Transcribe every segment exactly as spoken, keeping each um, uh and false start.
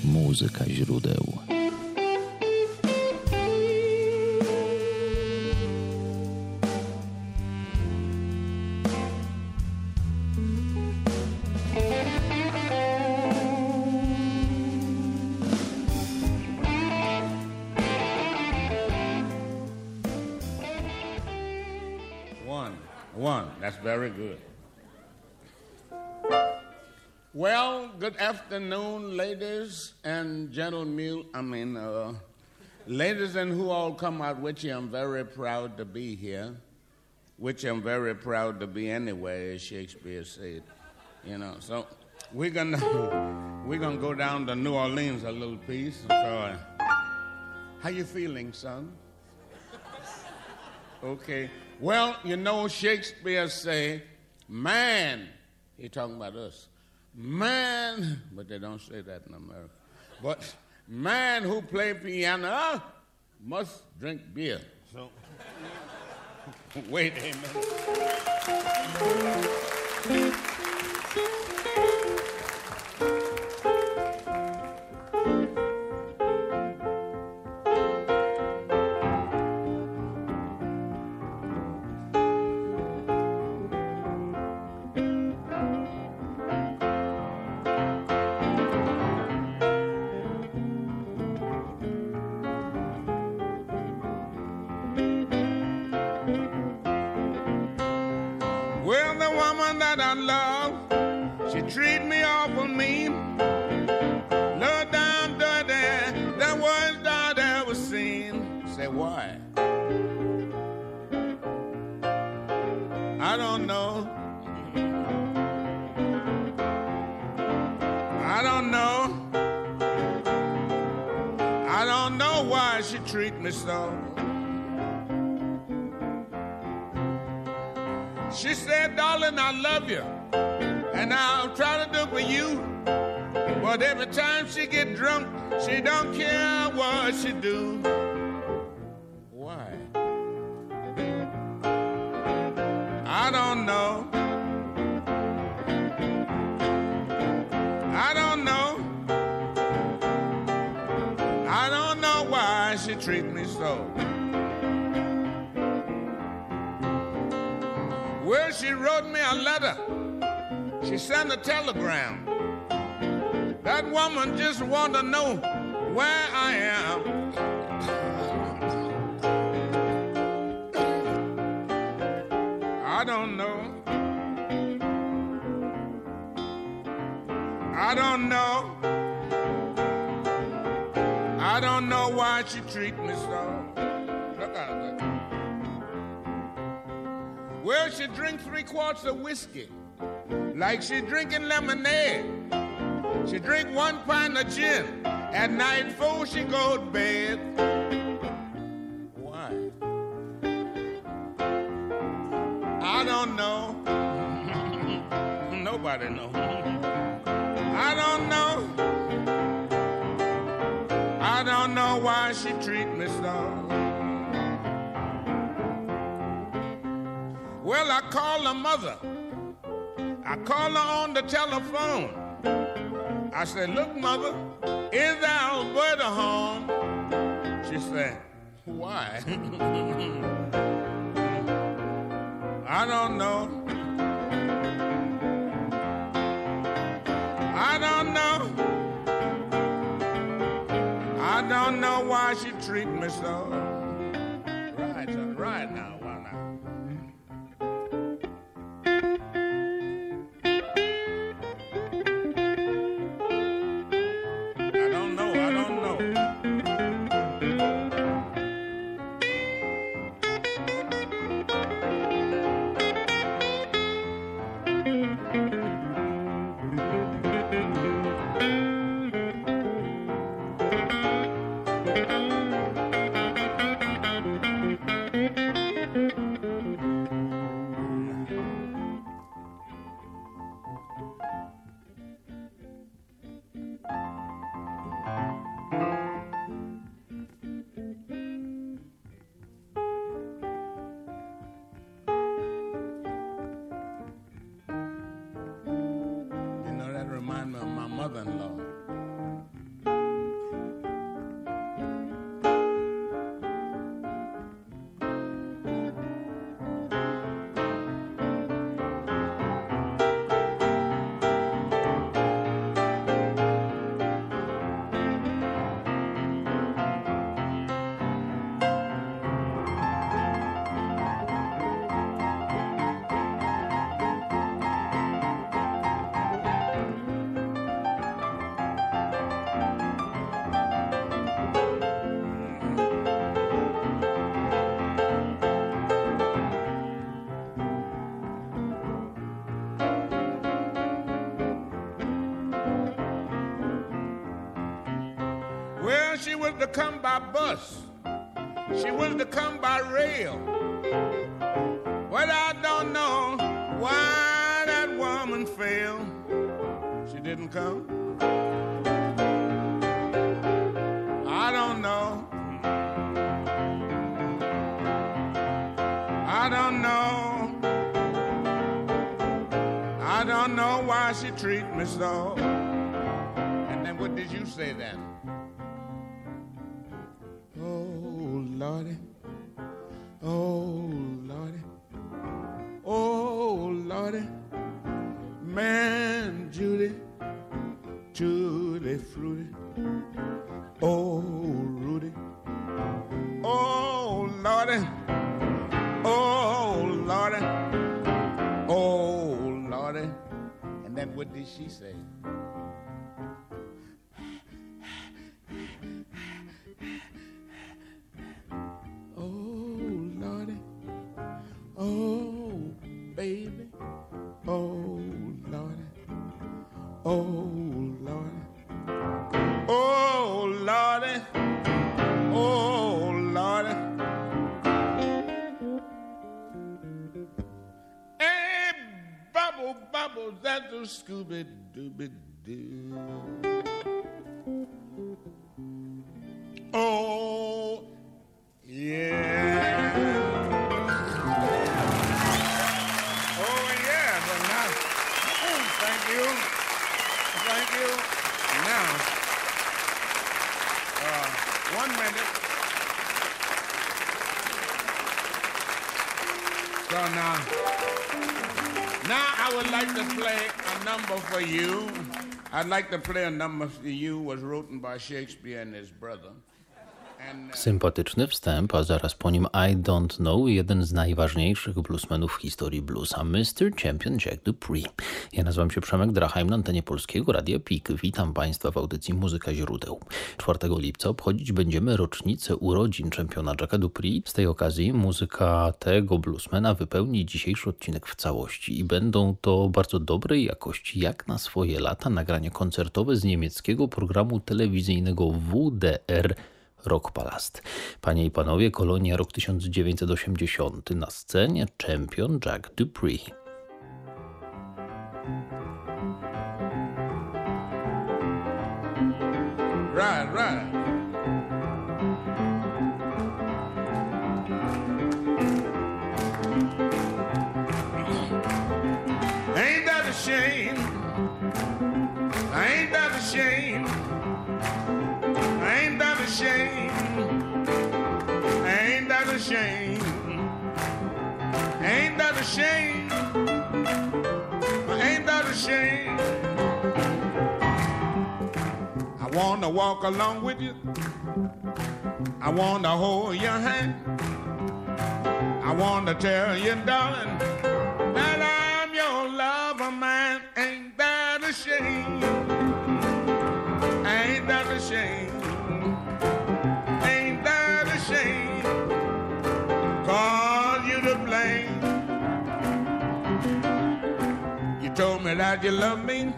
Muzyka źródeł. One. That's very good. Well, good afternoon, ladies and gentlemen. I mean, uh, ladies and who all come out with you, I'm very proud to be here, which I'm very proud to be anyway, as Shakespeare said. You know, so we're gonna we're gonna go down to New Orleans a little piece. So, uh, how you feeling, son? Okay. Well, you know, Shakespeare say, man, he talking about us, man, but they don't say that in America, but man who play piano must drink beer. So, wait a minute. Treat me awful mean, low down dirty, the worst I'd ever seen. Say why? I don't know. I don't know. I don't know why she treat me so. She said, darling, I love you, and I'll try to do for you. But every time she get drunk, she don't care what she do. Why? I don't know. I don't know. I don't know why she treat me so. Well, she wrote me a letter. She sent a telegram. That woman just want to know where I am. I don't know. I don't know. I don't know why she treat me so. Look at her. Well, she drink three quarts of whiskey like she drinking lemonade. She drink one pint of gin at night before she go to bed. Why? I don't know. Nobody knows. I don't know. I don't know why she treat me so. Well, I call her mother. I call her on the telephone. I said, look, mother, is there Alberta home? She said, why? I don't know. I don't know. I don't know why she treat me so. Right, son, right now. she was to come by bus. She was to come by rail. Well, I don't know why that woman failed. She didn't come. I don't know. I don't know. I don't know why she treat me so. And then what did you say then? Oh, Lordy. Oh, Lordy. Oh, Lordy. Man, Judy. Judy Fruity. Oh, Rudy. Oh, Lordy. Oh, Lordy. Oh, Lordy. And then what did she say? Oh, Lordy. Oh, baby. Oh, Lordy. Oh, Lordy. Oh, Lordy. Oh, Lordy. Hey, bubble, bubble, that's a Scooby-Dooby-Doo. Oh, yeah. Oh, yeah, but now, thank you. Thank you. Now, uh, one minute. So now, now I would like to play a number for you. I'd like to play a number for you was written by Shakespeare and his brother. Sympatyczny wstęp, a zaraz po nim I Don't Know, jeden z najważniejszych bluesmenów w historii bluesa, mister Champion Jack Dupree. Ja nazywam się Przemek Drachheim, na antenie Polskiego Radia P I K. Witam Państwa w audycji Muzyka Źródeł. czwartego lipca obchodzić będziemy rocznicę urodzin czempiona Jacka Dupree. Z tej okazji muzyka tego bluesmana wypełni dzisiejszy odcinek w całości i będą to bardzo dobrej jakości, jak na swoje lata, nagrania koncertowe z niemieckiego programu telewizyjnego W D R Rockpalast. Panie i panowie, Kolonia, rok tysiąc dziewięćset osiemdziesiąty, na scenie Champion Jack Dupree. Right, right. Ain't that a shame? Ain't that a shame? Ain't that a shame? Ain't that a shame? Ain't that a shame? Ain't that a shame? I want to walk along with you. I want to hold your hand. I want to tell you, darling, that I'm your lover, man. Ain't that a shame? Ain't that a shame? Ain't that a shame? Cause you to blame. You told me that you love me.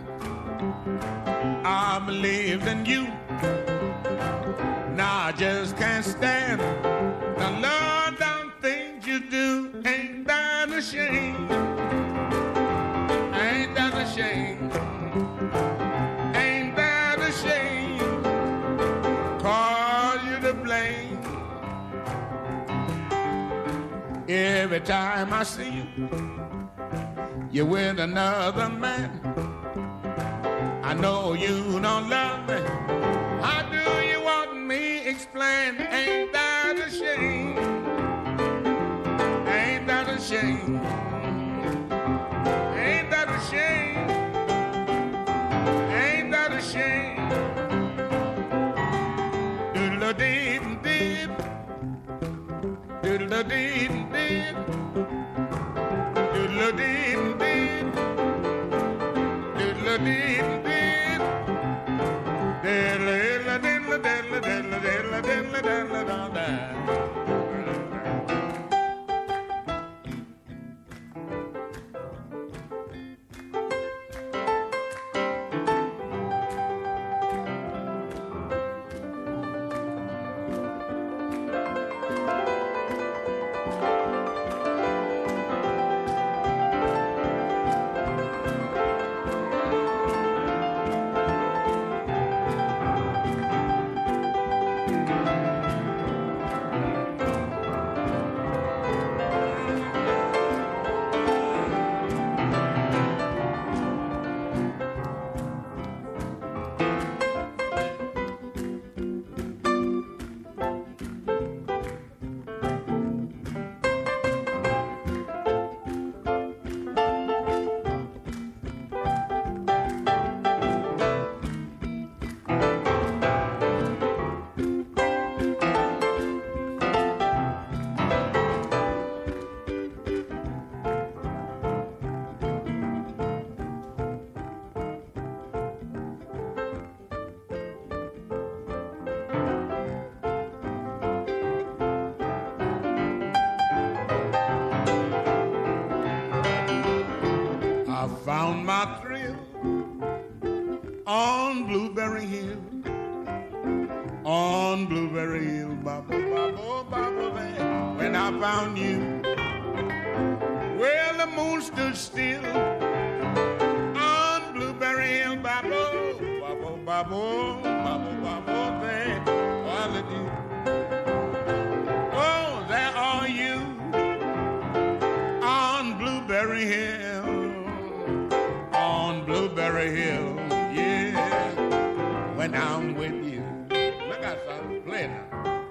I believed in you. Now I just can't stand the low down things you do. Ain't that a shame? Ain't that a shame? Ain't that a shame? Cause you to blame. Every time I see you, you're with another man. I know you don't love me. How do you want me explain? Ain't that a shame? Ain't that a shame? Ain't that a shame? Ain't that a shame? Doodle-a-dee-dee-dee. Doodle-a-dee-dee-dee. Doodle-a-dee-dee-dee. Doodle-a-dee-dee-dee. found my thrill on Blueberry Hill, on Blueberry Hill, bubble, bubble, bubble, there. When I found you, well, the moon stood still on Blueberry Hill, bubble, bubble, bubble, bubble, bubble, there. All of you, oh, there are you on Blueberry Hill, on Blueberry Hill, yeah, when I'm with you. Look out, son, play now.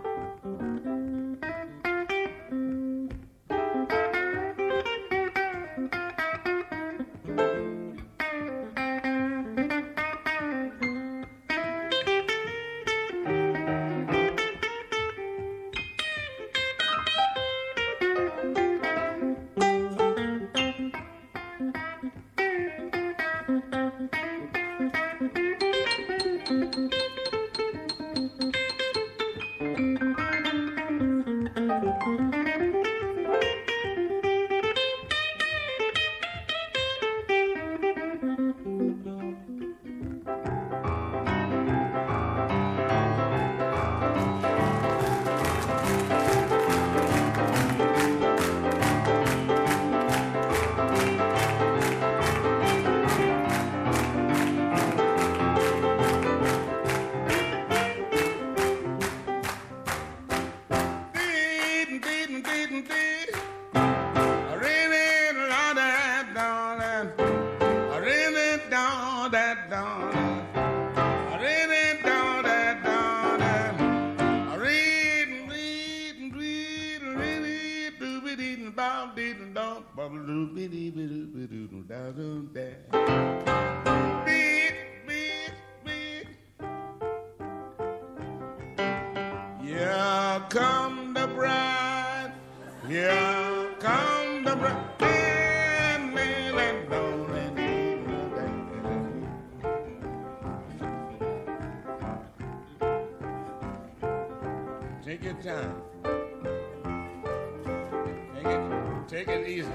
Here come the bride, here come the bride. Take your time. Take it, take it easy.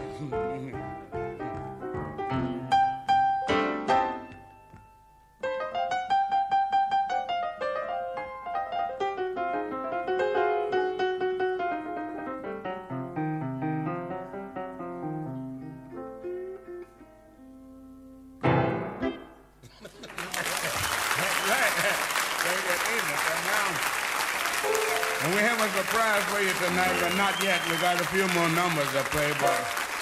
And we have a surprise for you tonight, but not yet. We got a few more numbers to play, but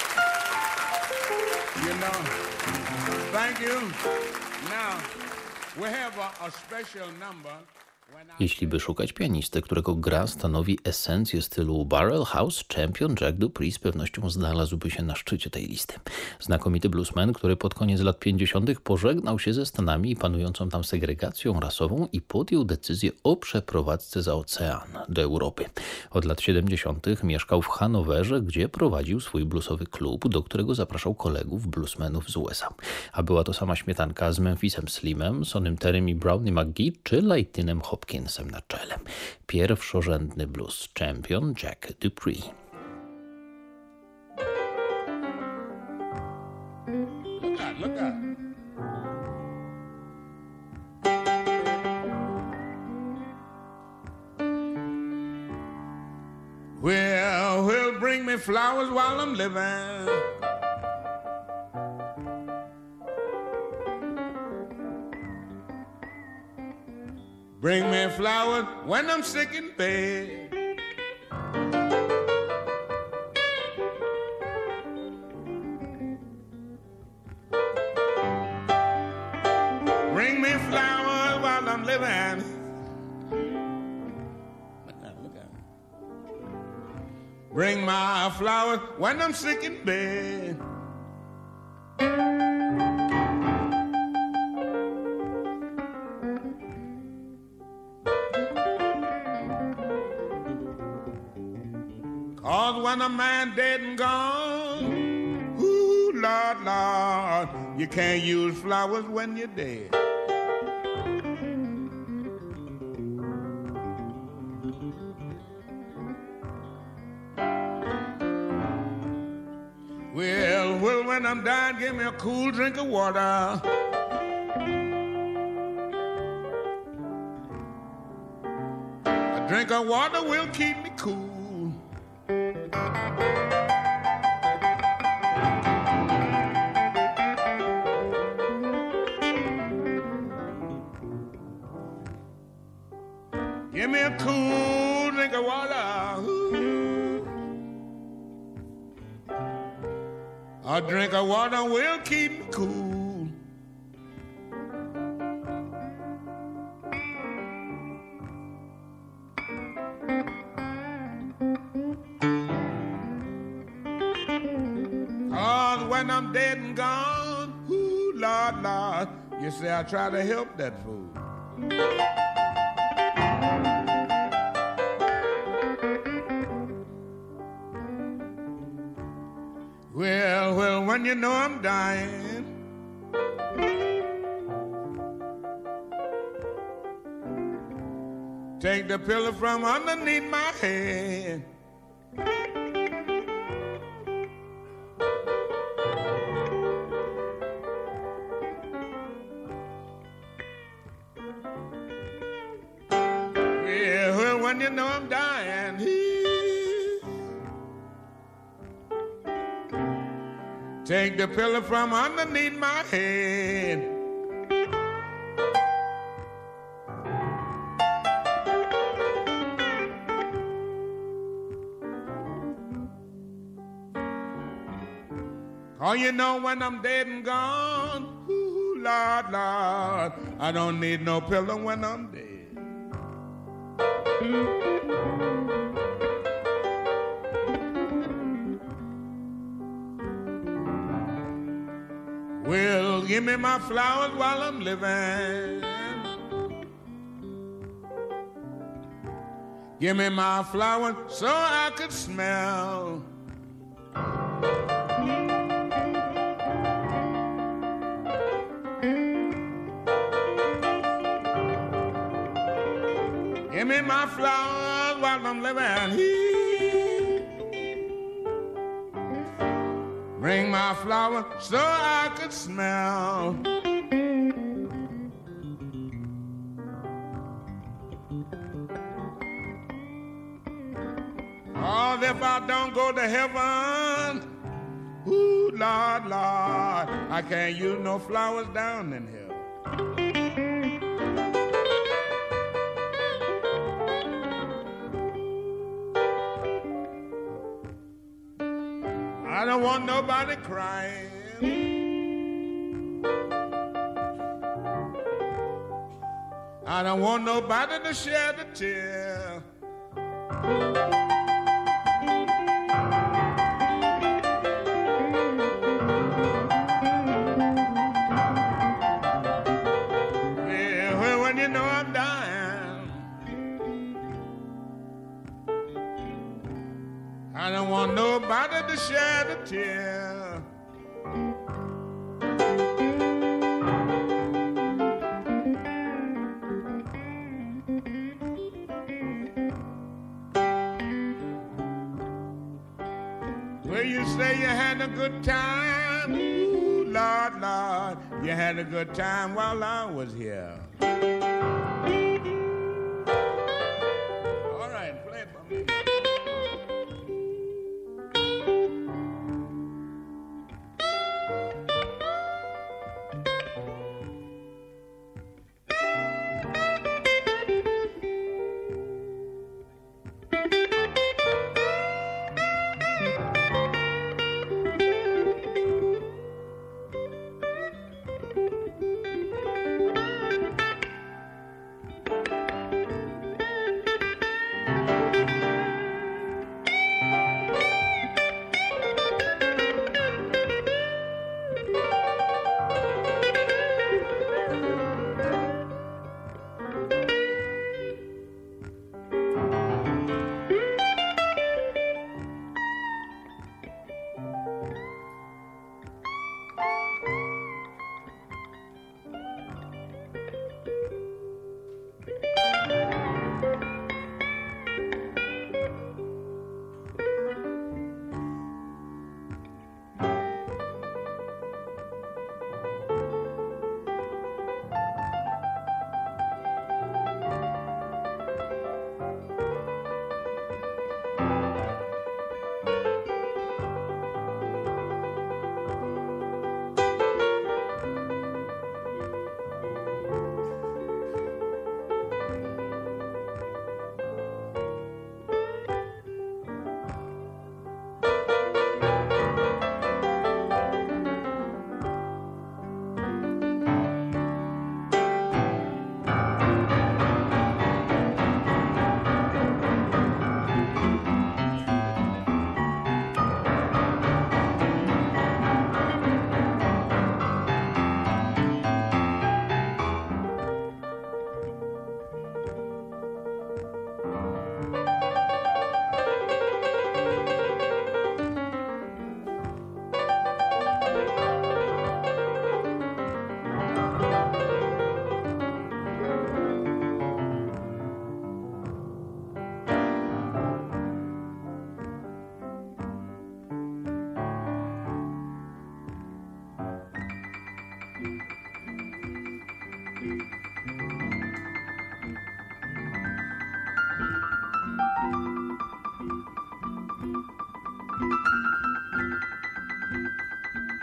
you know, thank you. Now, we have a, a special number. Jeśli by szukać pianisty, którego gra stanowi esencję stylu Barrel House, Champion Jack Dupree z pewnością znalazłby się na szczycie tej listy. Znakomity bluesman, który pod koniec lat pięćdziesiątych pożegnał się ze Stanami i panującą tam segregacją rasową i podjął decyzję o przeprowadzce za ocean do Europy. Od lat siedemdziesiątych mieszkał w Hanowerze, gdzie prowadził swój bluesowy klub, do którego zapraszał kolegów bluesmenów z U S A. A była to sama śmietanka z Memphisem Slimem, Sonym Terrym i Brownie McGee czy Lightinem Hopkinsem na czele. Pierwszorzędny blues champion Jack Dupree. Look out, look out. Well, will bring me flowers while I'm living. Bring me flowers when I'm sick in bed. Bring me flowers while I'm living. Look out, look out. Bring my flowers when I'm sick in bed. Cause when a man dead and gone, ooh, Lord, Lord, you can't use flowers when you're dead. Well, well, when I'm dying, give me a cool drink of water. A drink of water will keep me cool. Give me a cool drink of water. Ooh. A drink of water will keep me cool. Cause when I'm dead and gone, ooh, Lord, Lord, you say I try to help that fool. Well, well, when you know I'm dying, take the pillow from underneath my head. Well, well, when you know I'm dying, take the pillow from underneath my head. Oh, you know when I'm dead and gone, ooh, Lord, Lord, I don't need no pillow when I'm dead. Well, give me my flowers while I'm living. Give me my flowers so I could smell. Give me my flowers while I'm living. Bring my flower so I could smell. Oh, if I don't go to heaven, ooh, Lord, Lord, I can't use no flowers down in here. I don't want nobody crying. I don't want nobody to shed a tear. Yeah, well, when you know I'm dying, I don't want nobody to shed a tear. Well, you say you had a good time. Ooh, Lord, Lord, you had a good time while I was here. All right, play it for me.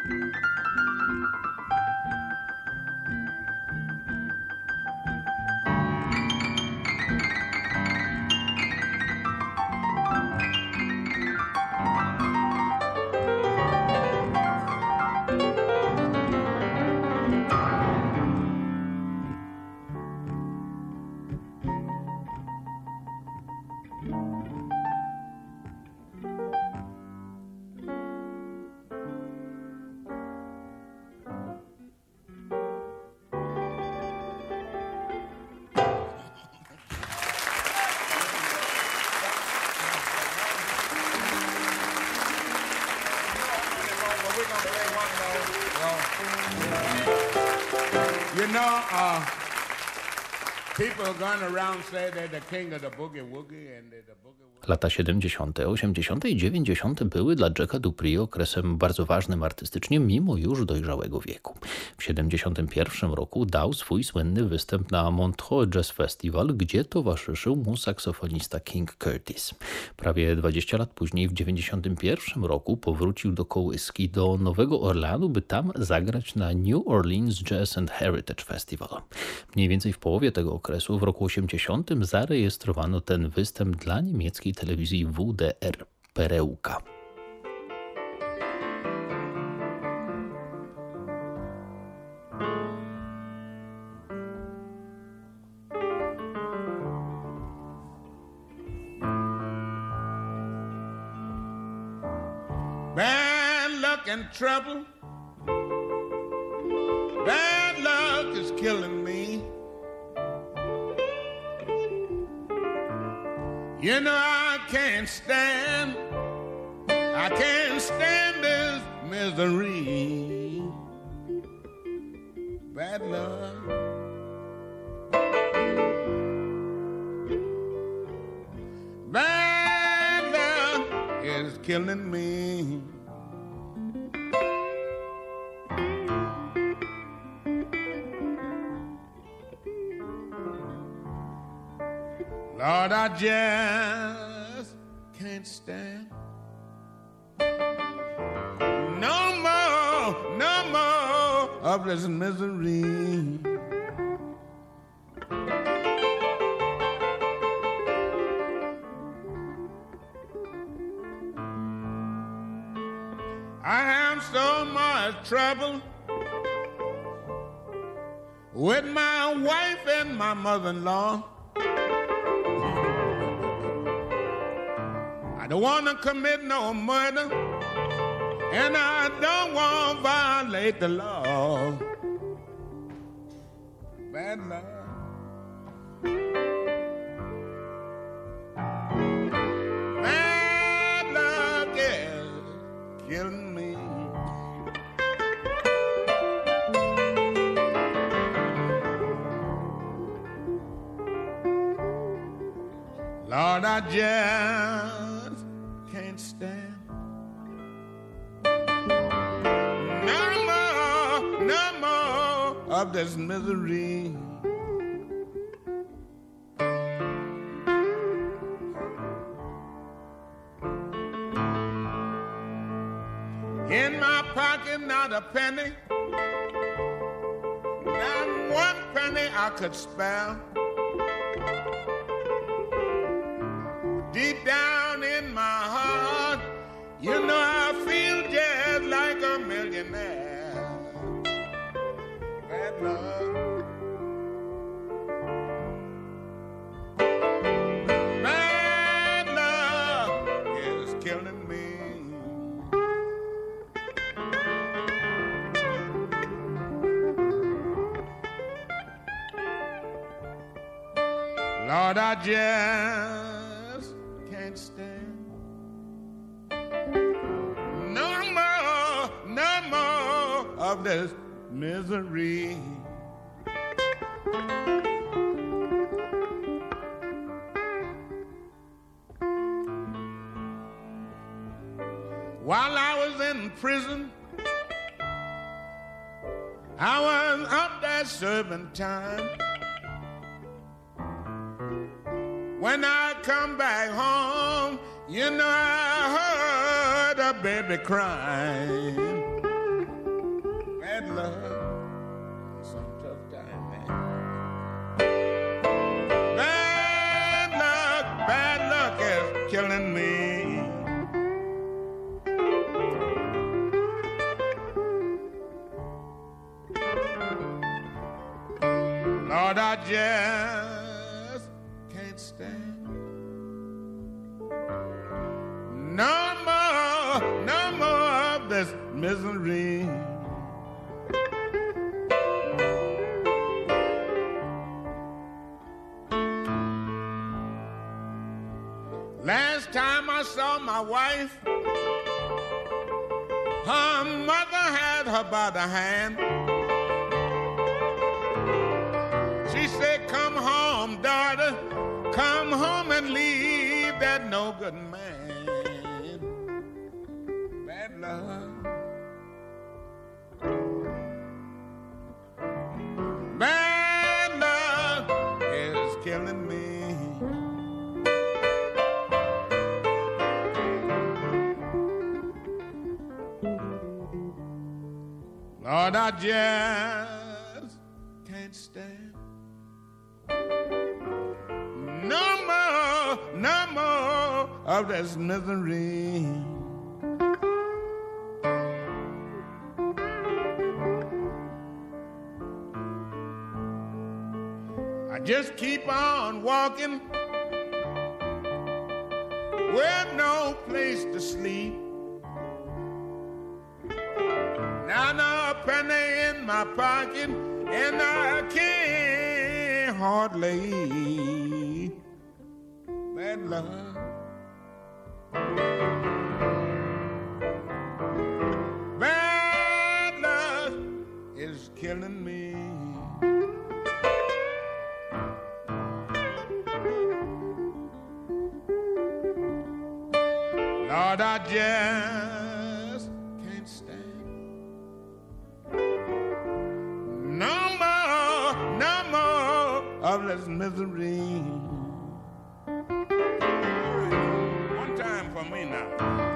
You know, uh, people going around say they're the king of the boogie woogie and they're the boogie woogie. Lata siedemdziesiąte, osiemdziesiąte i dziewięćdziesiąte były dla Jacka Dupree okresem bardzo ważnym artystycznie, mimo już dojrzałego wieku. W siedemdziesiątym pierwszym roku dał swój słynny występ na Montreux Jazz Festival, gdzie towarzyszył mu saksofonista King Curtis. Prawie dwadzieścia lat później, w dziewięćdziesiątym pierwszym roku, powrócił do kołyski do Nowego Orleanu, by tam zagrać na New Orleans Jazz and Heritage Festival. Mniej więcej w połowie tego okresu, w roku osiemdziesiątym, zarejestrowano ten występ dla niemieckiej telewizji W D R Perełka. Bad luck and trouble, bad luck is killing me. You know I can't stand, I can't stand this misery. Bad luck. Bad luck is killing me. Lord, I just can't stand no more, no more of this misery. I have so much trouble with my wife and my mother-in-law. I don't want to commit no murder, and I don't want to violate the law. Bad luck. Bad luck is killing me. Lord, I just can't stand no more, no more of this misery. In my pocket, not a penny, not one penny I could spare. Deep down in my heart, you know I feel just like a millionaire. Bad luck. Bad luck is killing me. Lord, I just can't stand no more, no more of this misery. While I was in prison, I was up there serving time. When I come back home, you know I heard a baby crying. Lord, I just can't stand no more, no more of this misery. Last time I saw my wife, her mother had her by the hand. She said, come home, daughter, come home and leave that no good man. Bad love. Bad love is killing me. Lord, I just can't stand no more, no more of this misery. I just keep on walking with no place to sleep. Now, no penny in my pocket, and I can't hardly. Bad love. Bad love is killing me. Lord, I just can't stand no more, no more of this misery. One time for me now.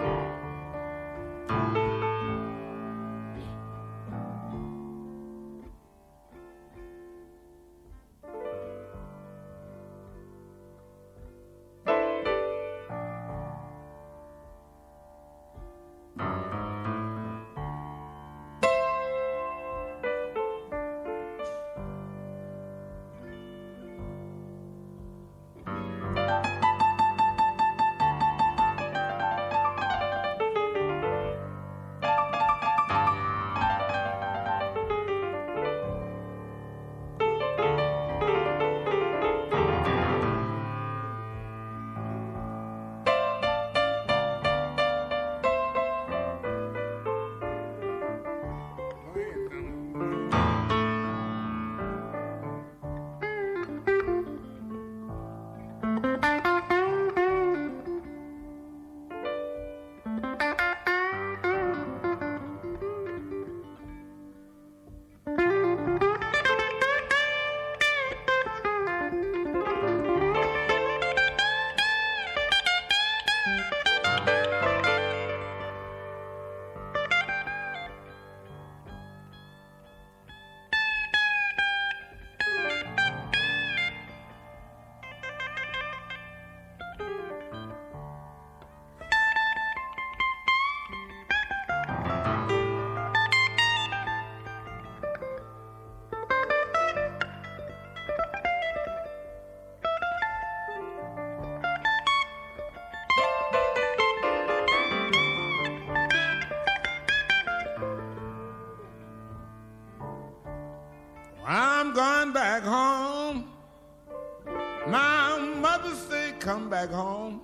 I'm going back home. My mother said, come back home.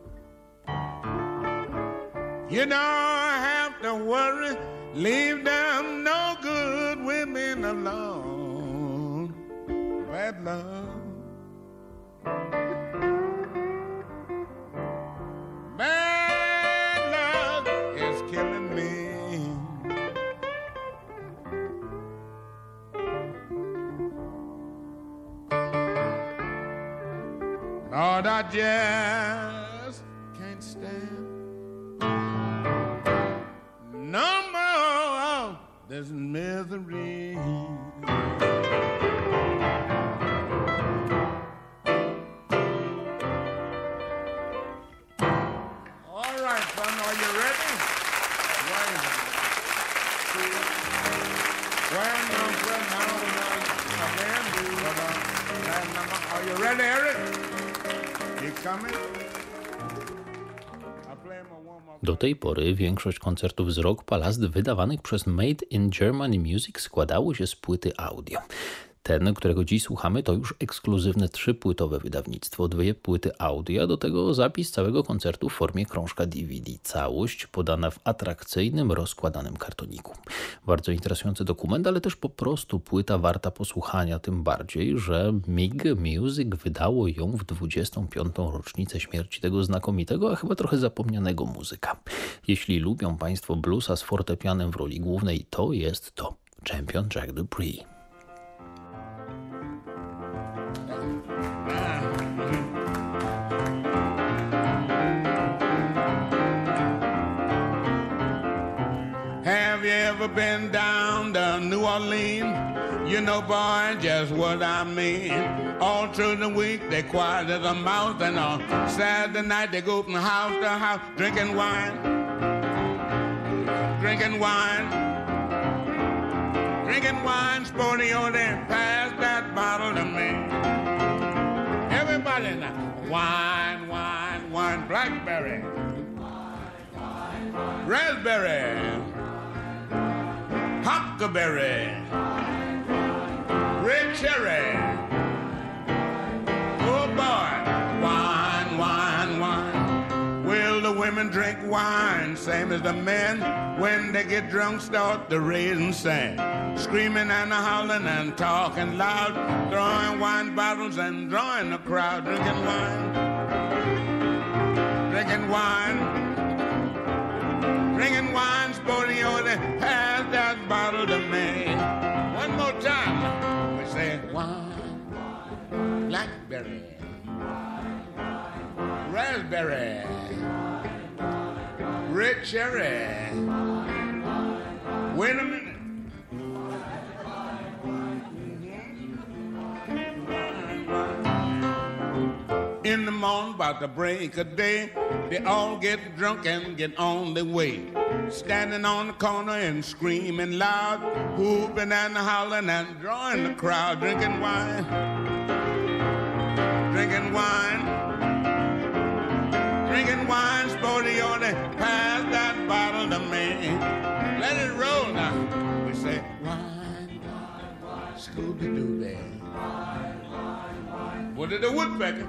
You don't have to worry, leave them no good women alone. Bad love. Bad love is killing me. Lord, I just can't stand no more of this misery. All right, son, are you ready? Well, well, now, well, now, now. again for the last number. Are you ready, Eric? You coming? I play him a warm-up. Do tej pory większość koncertów z Rock Palace wydawanych przez Made in Germany Music składało się z płyty audio. Ten, którego dziś słuchamy, to już ekskluzywne trzypłytowe wydawnictwo, dwie płyty audio, a do tego zapis całego koncertu w formie krążka D V D. Całość podana w atrakcyjnym, rozkładanym kartoniku. Bardzo interesujący dokument, ale też po prostu płyta warta posłuchania, tym bardziej, że M I G Music wydało ją w dwudziestą piątą rocznicę śmierci tego znakomitego, a chyba trochę zapomnianego muzyka. Jeśli lubią Państwo bluesa z fortepianem w roli głównej, to jest to Champion Jack Dupree. Have you ever been down to New Orleans? You know, boy, just what I mean. All through the week, they quiet as a mouse, and on Saturday night, they go from house to house, drinking wine, drinking wine, drinking wine, sporty on there, pass that bottle to me. Everybody now, wine, wine, wine, blackberry, raspberry, huckleberry, red cherry. Oh boy, wine, wine, wine. Well, the women drink wine, same as the men. When they get drunk, start to raise and sing, screaming and hollering and talking loud, throwing wine bottles and drawing the crowd, drinking wine, drinking wine. Drinking wine, sporty on it, pass that bottle to me. One more time, we say wine, blackberry, raspberry, red cherry. Wait a minute. In the morning, about the break of day, they all get drunk and get on their way. Standing on the corner and screaming loud, whooping and hollering and drawing the crowd, drinking wine, drinking wine, drinking wine, sporty on it, pass that bottle to me. Let it roll now. We say wine, wine, wine, Scooby-Doo. What did the woodpecker?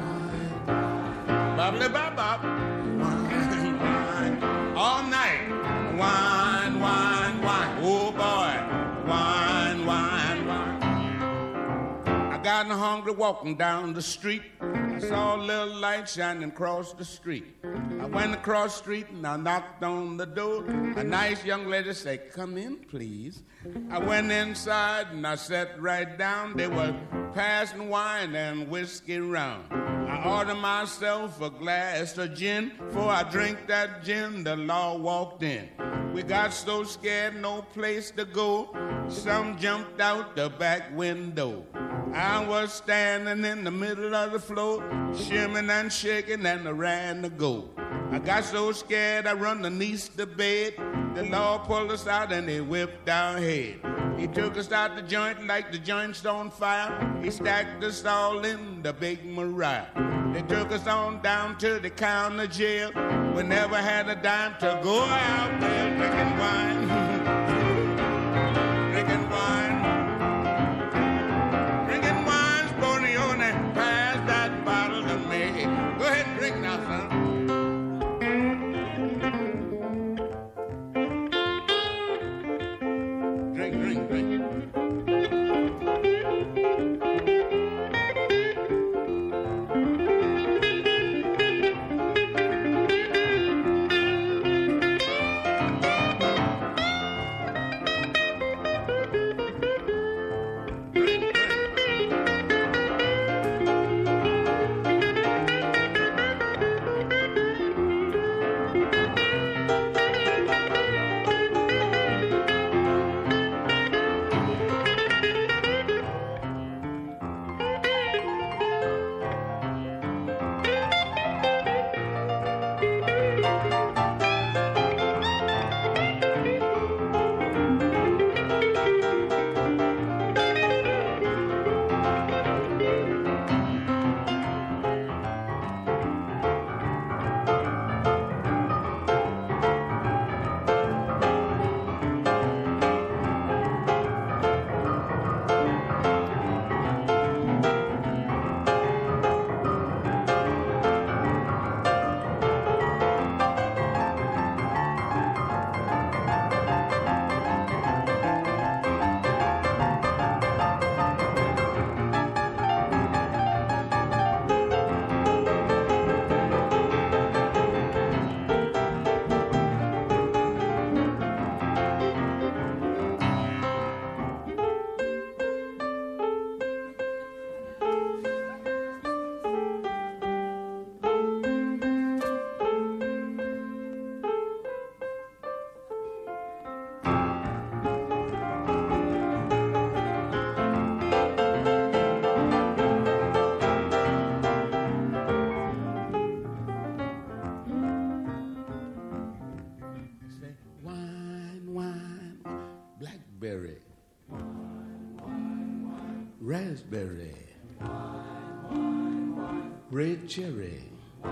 Bobbly bop bop. Wine, wine. All night. Wine, wine, wine. Oh boy. Wine, wine, wine. I got hungry walking down the street. I saw a little light shining across the street. I went across the street and I knocked on the door. A nice young lady said, "Come in, please." I went inside and I sat right down. They were passing wine and whiskey round. I ordered myself a glass of gin. Before I drink that gin, the law walked in. We got so scared, no place to go. Some jumped out the back window. I was standing in the middle of the floor, shimming and shaking, and I ran to go. I got so scared I run underneath the bed. The law pulled us out and they whipped our head. He took us out the joint like the joint's on fire. He stacked us all in the big Mariah. They took us on down to the county jail. We never had a dime to go out there drinking wine. Drinking wine. Drinking wine, Sponione, pass that bottle to me. Go ahead and drink now, son. Drink, drink, drink. berry, raspberry, red cherry,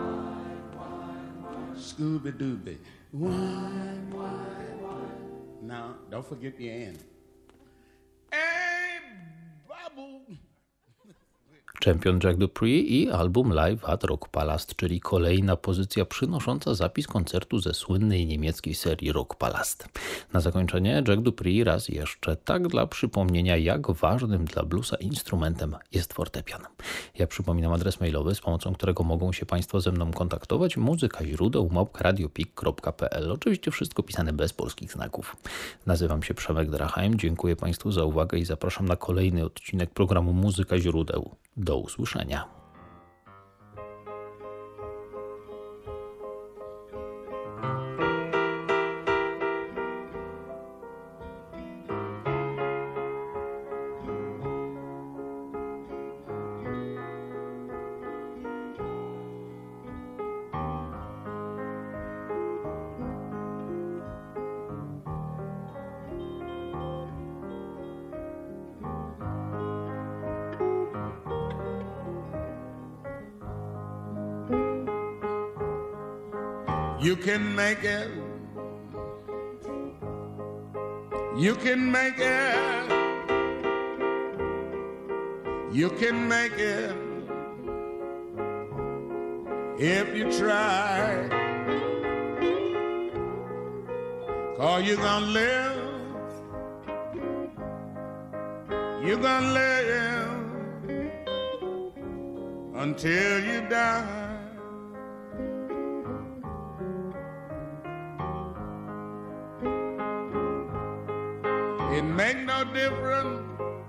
Scooby-Dooby, wine, wine, wine. Now, don't forget the end. Hey, bubble. Champion Jack Dupree i album Live at Rock Palast, czyli kolejna pozycja przynosząca zapis koncertu ze słynnej niemieckiej serii Rock Palast. Na zakończenie Jack Dupree raz jeszcze, tak dla przypomnienia, jak ważnym dla bluesa instrumentem jest fortepian. Ja przypominam adres mailowy, z pomocą którego mogą się Państwo ze mną kontaktować: muzyka źródeł małpka radiopik kropka p l. Oczywiście wszystko pisane bez polskich znaków. Nazywam się Przemek Drachheim, dziękuję Państwu za uwagę i zapraszam na kolejny odcinek programu Muzyka źródeł. Do usłyszenia. You can make it. You can make it. You can make it if you try. 'Cause you're gonna live. You're gonna live until you die. It make no difference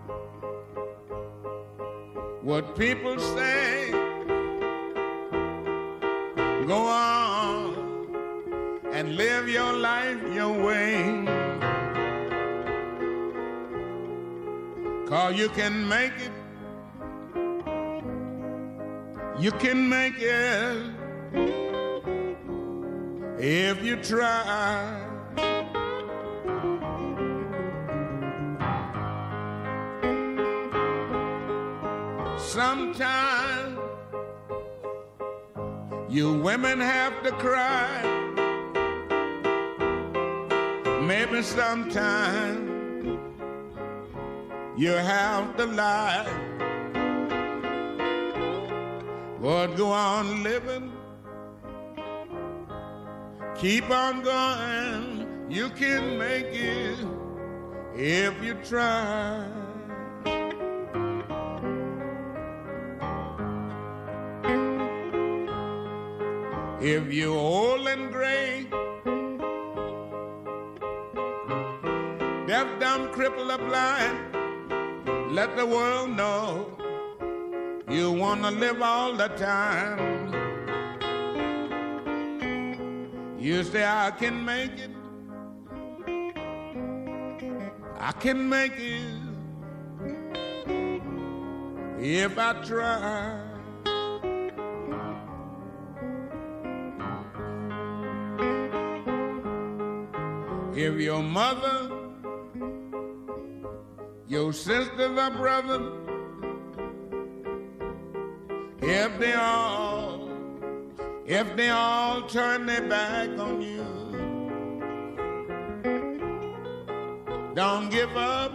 what people say. Go on and live your life your way. 'Cause you can make it. You can make it if you try. Sometimes you women have to cry. Maybe sometimes you have to lie. But go on living. Keep on going. You can make it if you try. If you're old and gray, deaf, dumb, crippled, or blind, let the world know you want to live all the time. You say, I can make it. I can make it if I try. If your mother, your sister, or brother, if they all, if they all turn their back on you, don't give up.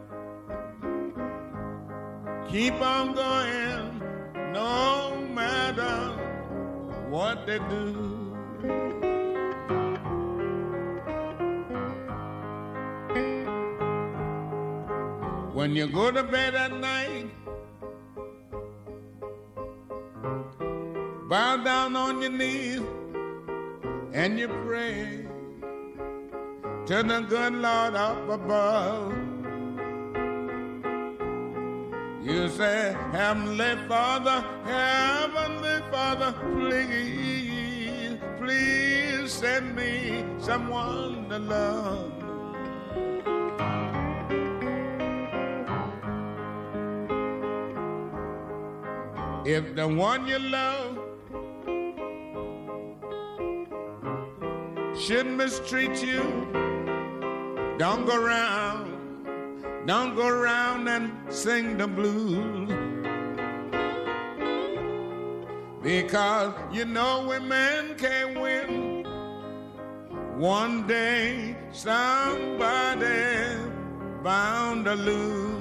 Keep on going, no matter what they do. When you go to bed at night, bow down on your knees and you pray to the good Lord up above. You say, Heavenly Father, Heavenly Father, please, please send me someone to love. If the one you love should mistreat you, don't go around Don't go around and sing the blues, because you know women can't win. One day somebody bound to lose.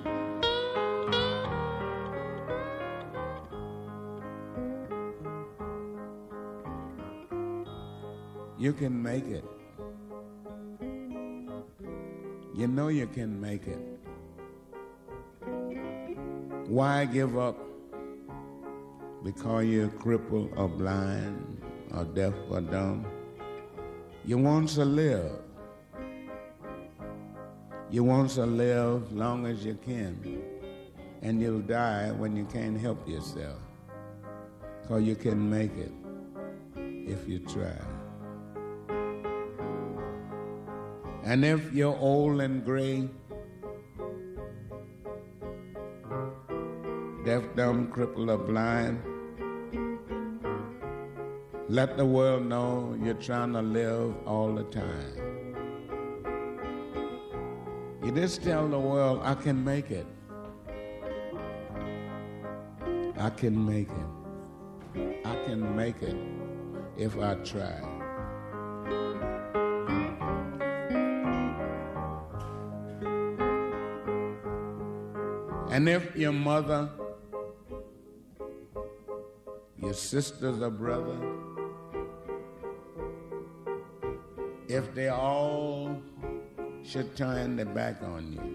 You can make it. You know you can make it. Why give up because you're crippled or blind or deaf or dumb? You want to live. You want to live long as you can, and you'll die when you can't help yourself, because you can make it if you try. And if you're old and gray, deaf, dumb, crippled, or blind, let the world know you're trying to live all the time. You just tell the world, I can make it. I can make it. I can make it if I try. And if your mother, your sisters or brother, if they all should turn their back on you,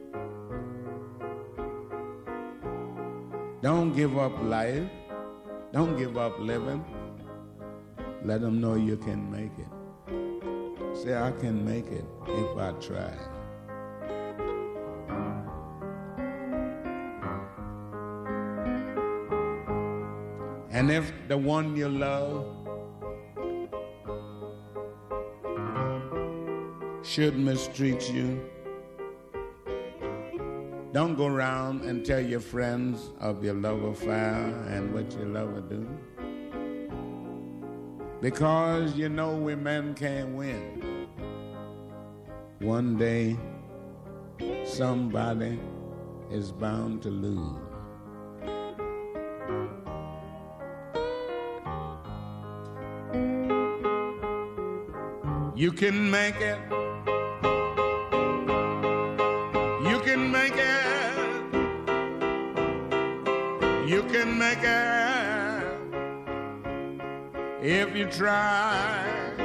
don't give up life. Don't give up living. Let them know you can make it. Say, I can make it if I try. And if the one you love should mistreat you, don't go around and tell your friends of your love affair and what your lover do, because you know we men can't win. One day somebody is bound to lose. You can make it. You can make it. You can make it if you try.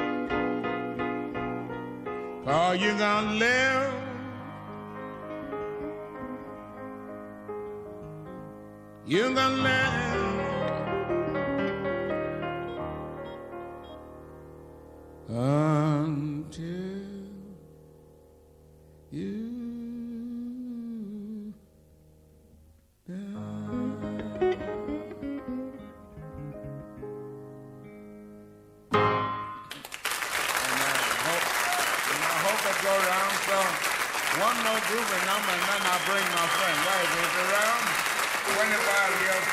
For you're gonna live. You're gonna live. Until you die. One more groovy number, and then I'll bring my friend. Right, is it around? twenty-five year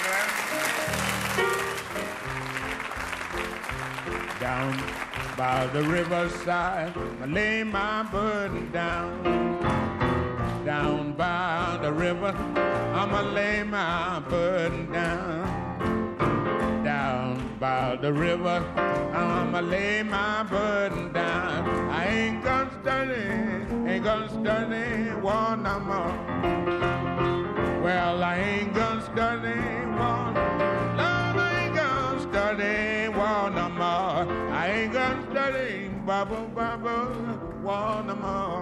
friend. Down by the riverside, I lay my burden down. Down by the river, I'ma lay my burden down. Down by the river, I'ma lay my burden down. I ain't gonna study, ain't gonna study war no more. Well, I ain't gonna study war. Lord, I ain't gonna study war no more. I ain't gonna study bubble, bubble, war no more.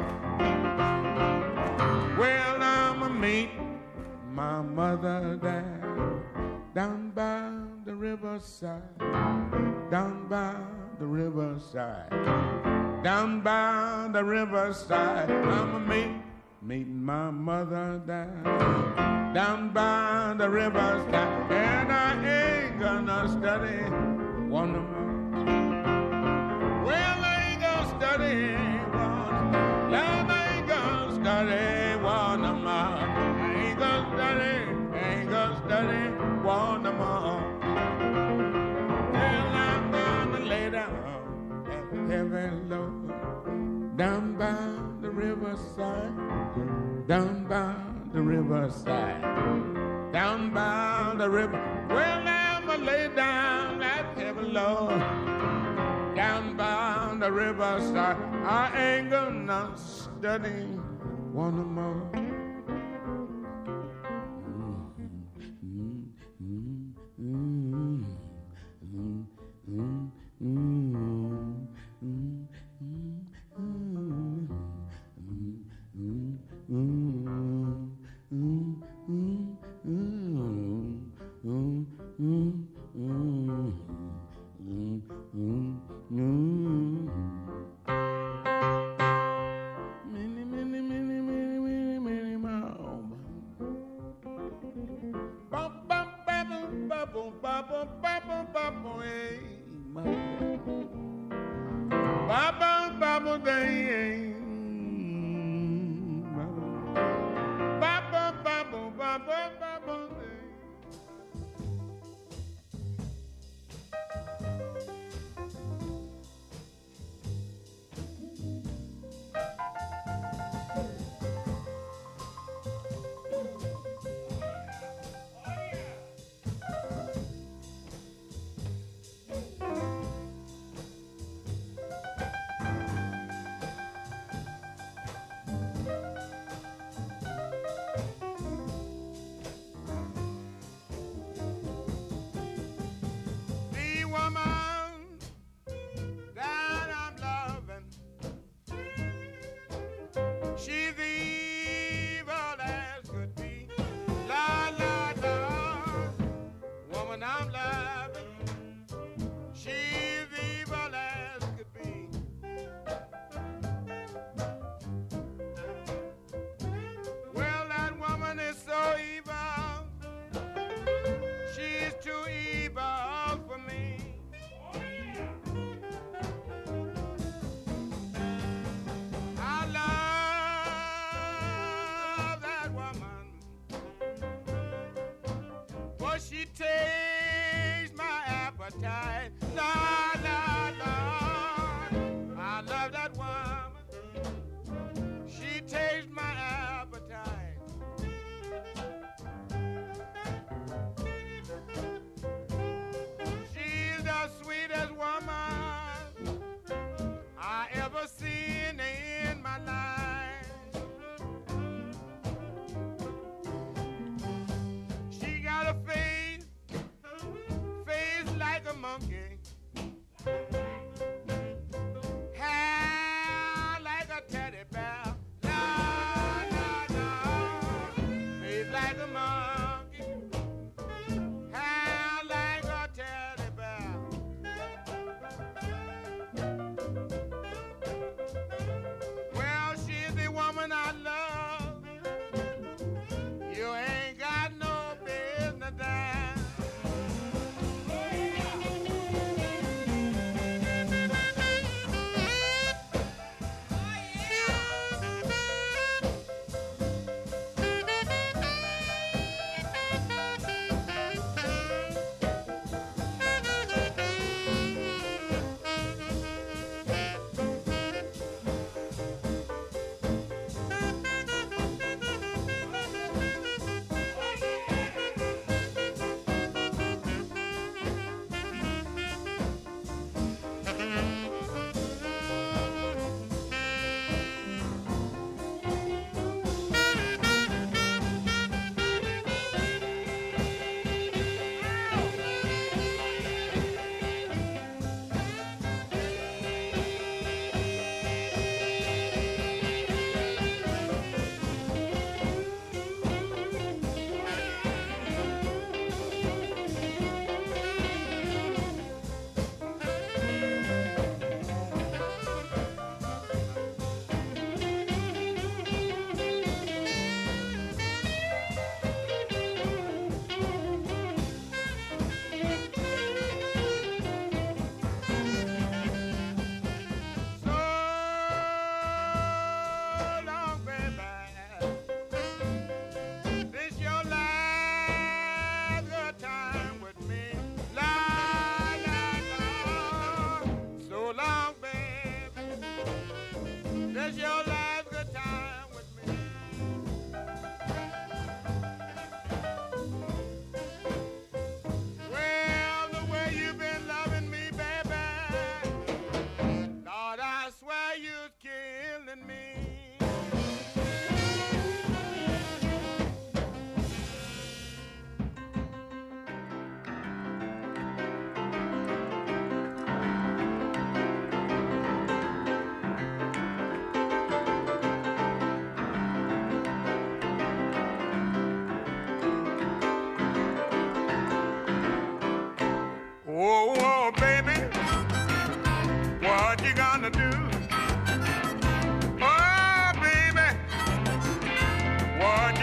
Well, I'ma meet my mother there, down by the riverside, down by the riverside, down by the riverside. I'ma meet, meet my mother there, down by the riverside, and I ain't gonna study one no more. Well, I ain't gonna study one, Lord, I ain't gonna study one no more. I ain't gonna study, ain't gonna study one no more. Well, I'm gonna lay down at heaven low, down by the riverside, down by the riverside, down by the river. Well, I'ma lay down that heavy load, down by the riverside. I ain't gonna study one more.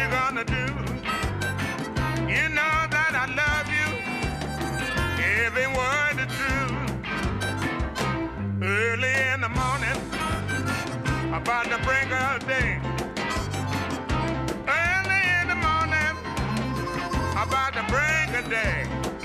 you gonna do? You know that I love you, every word is true. Early in the morning, about to break of day. Early in the morning, about to break a day.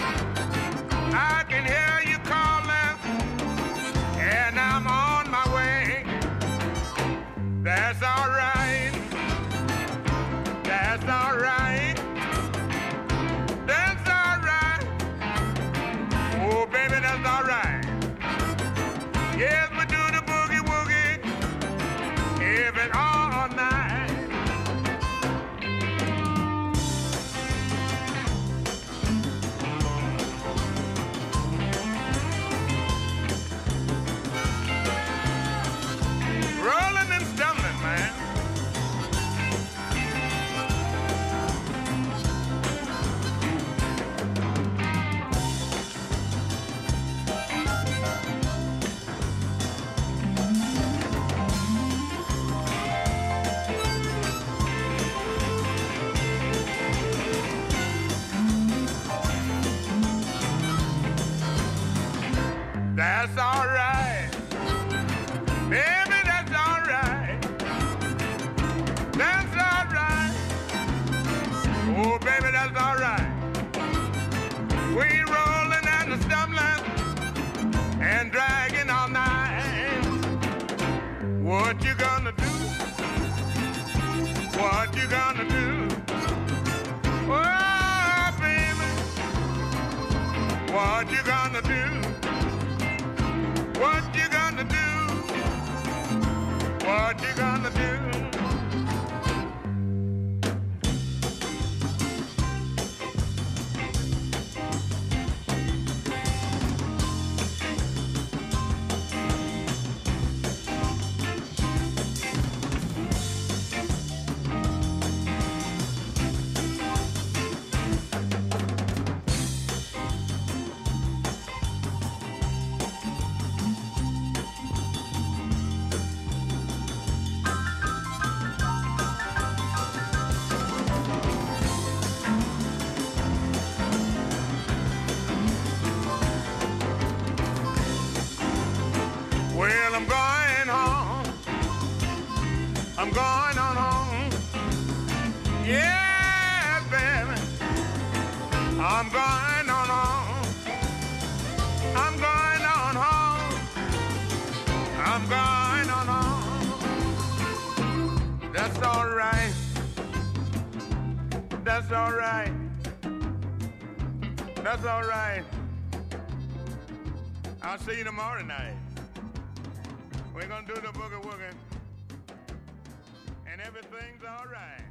I can hear you calling, and I'm on my way. That's all right. That's all right. That's all right. Oh, baby, that's all right. Yes, we do the boogie woogie, even all night. Rolling and stumbling, man. That's all right. Baby, that's all right. That's all right. Oh, baby, that's all right. We rolling and stumbling and dragging all night. What you gonna do? What you gonna do? Oh, baby, what you gonna do? What you gonna do? What you gonna do? Well, I'm going home. I'm going on home. Yeah, baby. I'm going on home. I'm going on home. I'm going on home. That's all right. That's all right. That's all right. I'll see you tomorrow night. We're gonna do the boogie woogie, and everything's all right.